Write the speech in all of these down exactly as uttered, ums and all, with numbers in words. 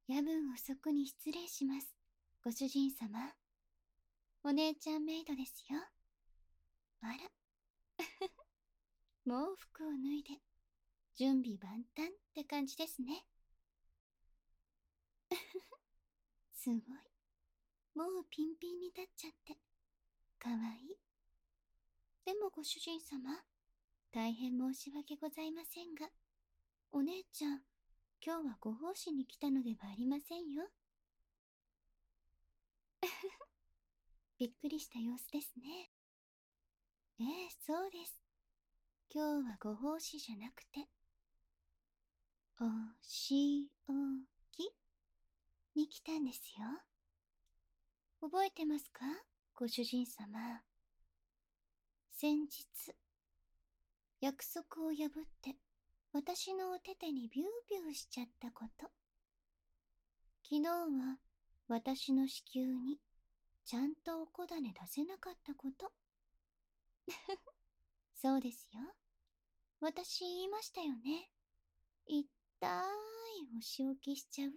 夜分遅くに失礼します、ご主人様。お姉ちゃんメイドですよ。あら。もう服を脱いで、準備万端って感じですね。すごい。もうピンピンに立っちゃって、かわいい。でもご主人様、大変申し訳ございませんが、お姉ちゃん、今日はご奉仕に来たのではありませんよ。びっくりした様子ですね。ええ、そうです。今日はご奉仕じゃなくて、お仕置きに来たんですよ。覚えてますか、ご主人様。先日、約束を破って私のお手手にビュービューしちゃったこと。昨日は私の子宮にちゃんとおこだね出せなかったこと。そうですよ。私言いましたよね。いったーいお仕置きしちゃうって。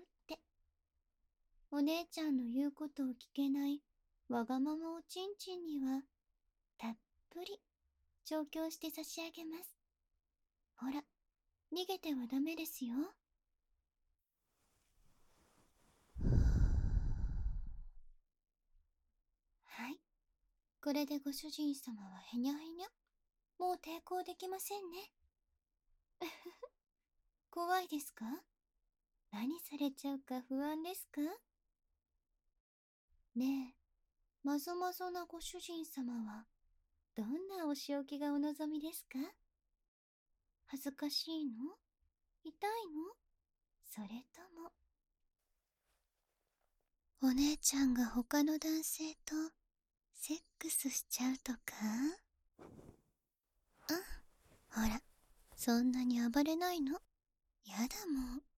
お姉ちゃんの言うことを聞けないわがままおちんちんにはたっぷり調教して差し上げます。ほら、逃げてはダメですよ。はい。これでご主人様はへにゃへにゃ。もう抵抗できませんね。怖いですか？何されちゃうか不安ですか？ねえ、まぞまぞなご主人様は、どんなお仕置きがお望みですか？恥ずかしいの？痛いの？それとも、お姉ちゃんが他の男性とセックスしちゃうとか？あ、ほら、そんなに暴れないの？やだもん。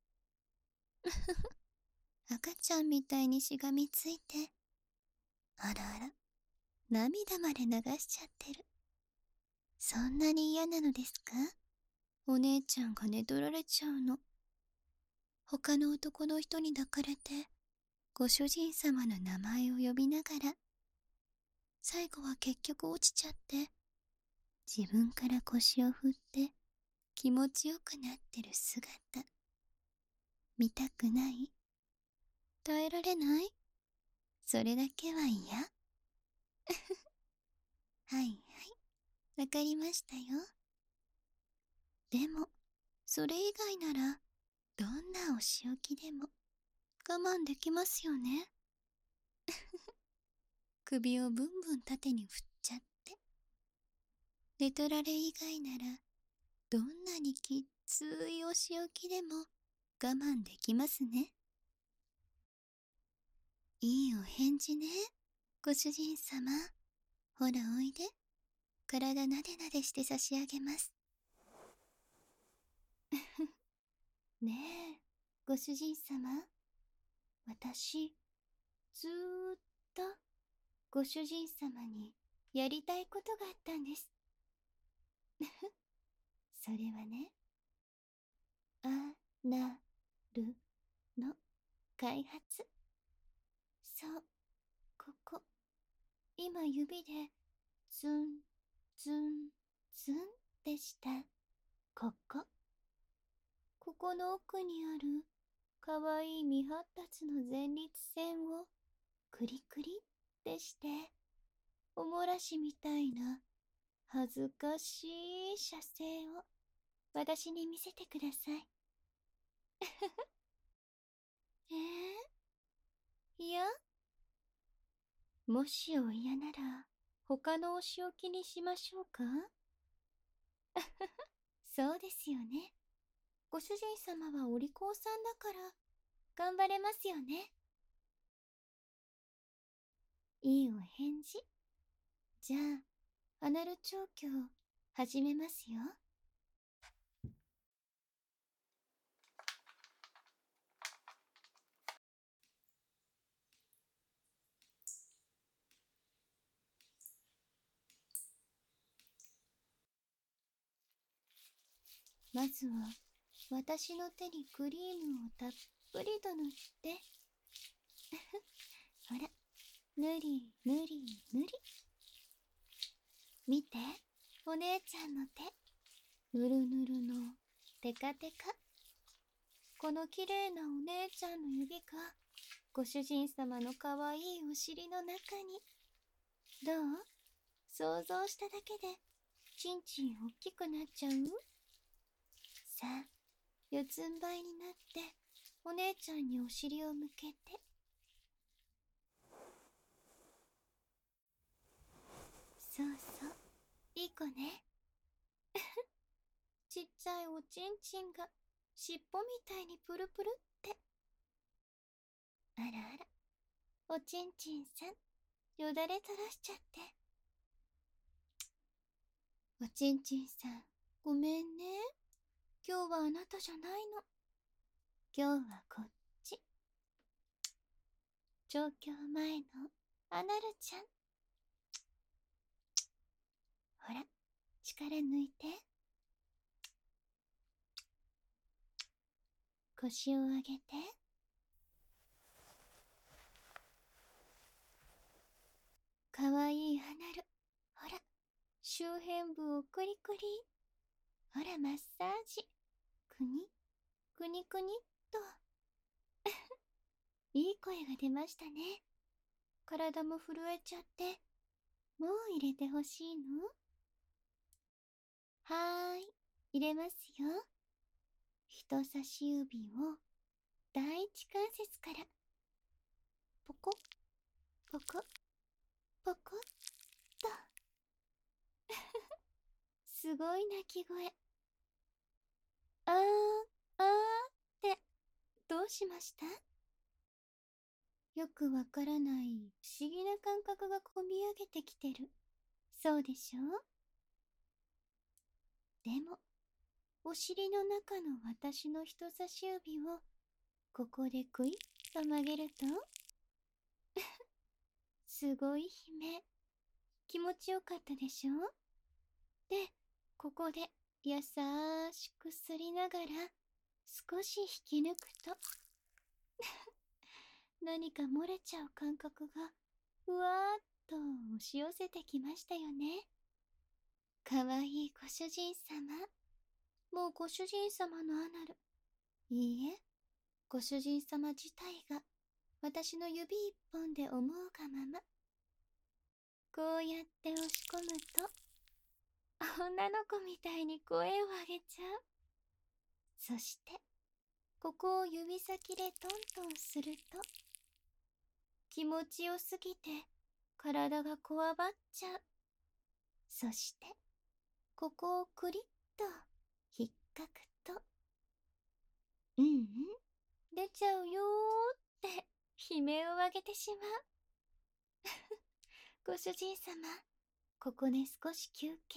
赤ちゃんみたいにしがみついて、あらあら、涙まで流しちゃってる。そんなに嫌なのですか？お姉ちゃんが寝取られちゃうの。他の男の人に抱かれて、ご主人様の名前を呼びながら、最後は結局落ちちゃって、自分から腰を振って気持ちよくなってる姿。見たくない？耐えられない？それだけは嫌？はいはい、わかりましたよ。でも、それ以外なら、どんなお仕置きでも我慢できますよね。首をブンブン縦に振っちゃって。寝取られ以外なら、どんなにきっついお仕置きでも我慢できますね。いいお返事ね、ご主人様。ほらおいで。体なでなでして差し上げます。ねえ、ご主人様。私、ずーっとご主人様にやりたいことがあったんです。それはね、あなるの開発。そう、ここ。今指でツンツンツンってしたここ。ここの奥にあるかわいい未発達の前立腺をクリクリってしておもらしみたいな恥ずかしい射精を私に見せてください。えー、いや、もしお嫌なら他のお仕置きにしましょうか？そうですよね。ご主人様はお利口さんだから頑張れますよね。いいお返事。じゃあ、アナル調教始めますよ。まずは私の手にクリームをたっぷりと塗って。ほら、ぬりぬりぬり。見て、お姉ちゃんの手。ぬるぬるのテカテカ。このきれいなお姉ちゃんの指がご主人様のかわいいお尻の中に。どう？想像しただけでちんちんおっきくなっちゃう？さあ、四つん這いになってお姉ちゃんにお尻を向けて。そうそう、いい子ね。ちっちゃいおちんちんが尻尾みたいにプルプルって。あらあら、おちんちんさん、よだれ垂らしちゃって。おちんちんさん、ごめんね。今日はあなたじゃないの。今日はこっち。調教前のアナルちゃん。ほら、力抜いて。腰を上げて。かわいいアナル。ほら、周辺部をクリクリ。ほら、マッサージ。くに、くにくにっと。いい声が出ましたね。体も震えちゃって。もう入れてほしいの？はーい、入れますよ。人差し指を第一関節から。ポコ、ポコ、ポコっと。すごい鳴き声。あー、あーって、どうしました？よくわからない不思議な感覚がこみ上げてきてる。そうでしょ？でも、お尻の中の私の人差し指をここでクイッと曲げるとすごい悲鳴。気持ちよかったでしょ？で、ここで優しくすりながら少し引き抜くと何か漏れちゃう感覚がうわーっと押し寄せてきましたよね。かわいいご主人様。もうご主人様のアナル。いいえ、ご主人様自体が私の指一本で思うがまま。こうやって押し込むと女の子みたいに声を上げちゃう。そしてここを指先でトントンすると気持ちよすぎて体がこわばっちゃう。そしてここをクリッと引っかくと、うんうん、出ちゃうよーって悲鳴を上げてしまう。ご主人様、ここで少し休憩。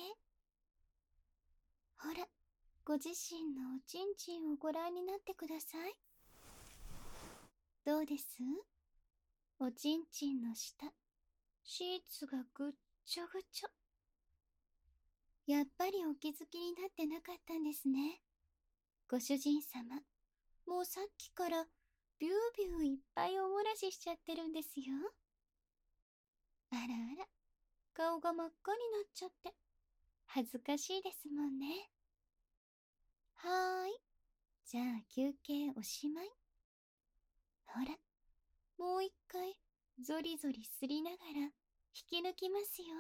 ほら、ご自身のおちんちんをご覧になってください。どうです？おちんちんの下、シーツがぐっちょぐちょ。やっぱりお気づきになってなかったんですね。ご主人様、もうさっきからビュービューいっぱいお漏らししちゃってるんですよ。あらあら、顔が真っ赤になっちゃって恥ずかしいですもんね。はーい、じゃあ休憩おしまい。ほら、もう一回ゾリゾリすりながら引き抜きますよ。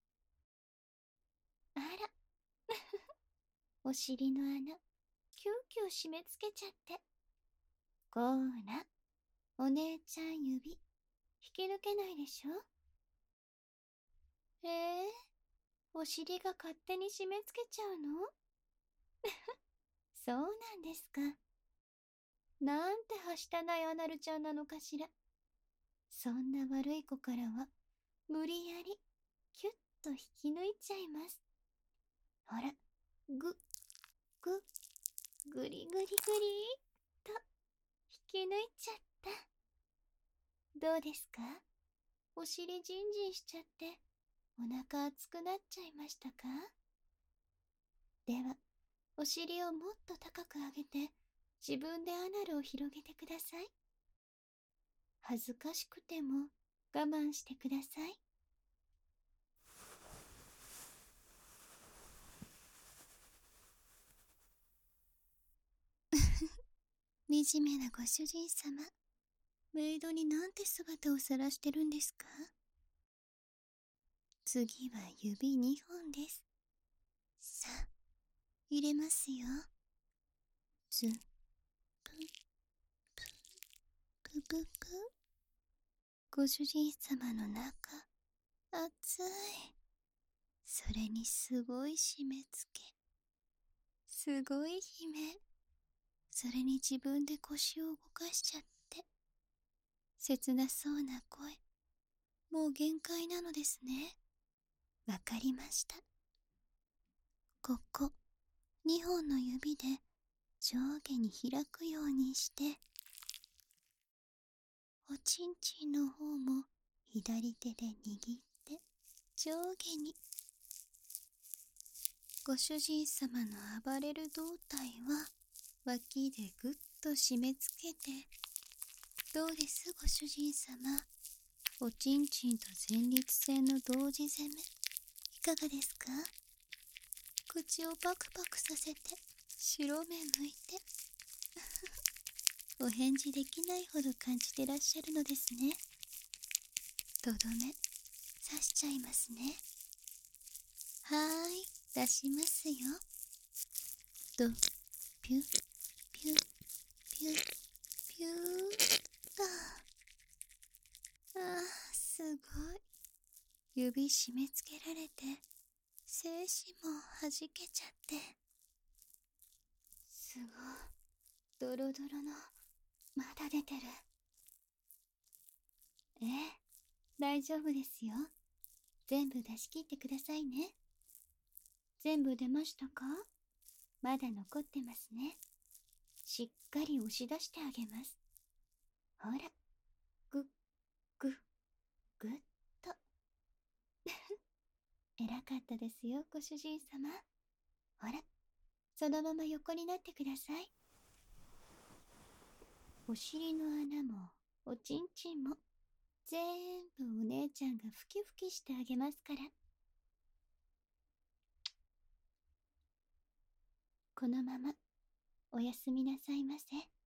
あらお尻の穴キューキュー締め付けちゃって。こーら、お姉ちゃん指引き抜けないでしょ？えー、お尻が勝手に締め付けちゃうの？そうなんですか。なんてはしたないアナルちゃんなのかしら。そんな悪い子からは無理やりキュッと引き抜いちゃいます。ほら、ぐ、ぐ、ぐりぐりぐりと引き抜いちゃった。どうですか？お尻ジンジンしちゃってお腹熱くなっちゃいましたか？では、お尻をもっと高く上げて自分でアナルを広げてください。恥ずかしくても我慢してください。惨めなご主人様、メイドになんて姿を晒してるんですか？次は指にほんです。さあ、入れますよ。ズプププププ。ご主人様の中、熱い。それにすごい締め付け。すごい悲鳴。それに自分で腰を動かしちゃって。切なそうな声。もう限界なのですね。わかりました。ここ、にほんの指で上下に開くようにして、おちんちんの方も左手で握って上下に。ご主人様の暴れる胴体は脇でぐっと締め付けて。どうですご主人様、おちんちんと前立腺の同時攻め、いかがですか？口をパクパクさせて白目向いてお返事できないほど感じてらっしゃるのですね。とどめ刺しちゃいますね。はーい、出しますよ。とピュピュピュピュー。ああ、すごい。指締め付けられて精子もはじけちゃって。すごい。ドロドロのまだ出てる。ええ、大丈夫ですよ。全部出し切ってくださいね。全部出ましたか？まだ残ってますね。しっかり押し出してあげます。ほら、ぐっぐっぐっと偉かったですよ、ご主人様。ほら、そのまま横になってください。お尻の穴もおちんちんも全部お姉ちゃんがふきふきしてあげますから。このままおやすみなさいませ。